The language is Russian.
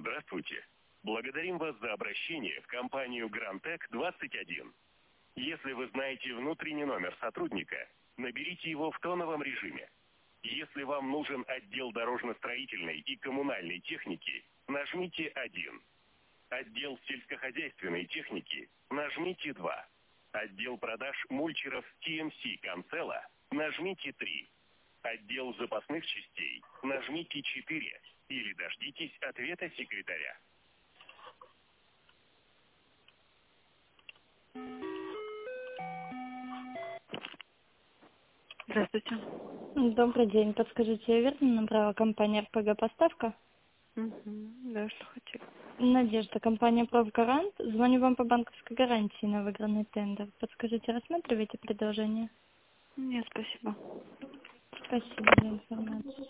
Здравствуйте. Благодарим вас за обращение в компанию Грантек 21. Если вы знаете внутренний номер сотрудника, наберите его в тоновом режиме. Если вам нужен отдел дорожно-строительной и коммунальной техники, нажмите 1. Отдел сельскохозяйственной техники, нажмите 2. Отдел продаж мульчеров TMC Cancela, нажмите 3. Отдел запасных частей, нажмите 4. Или дождитесь ответа секретаря. Здравствуйте. Добрый день. Подскажите, я верно набрала компания РПГ «Поставка»? Да, что хотели? Надежда, компания «Профгарант». Звоню вам по банковской гарантии на выигранный тендер. Подскажите, рассматриваете предложение? Нет, спасибо. Спасибо за информацию.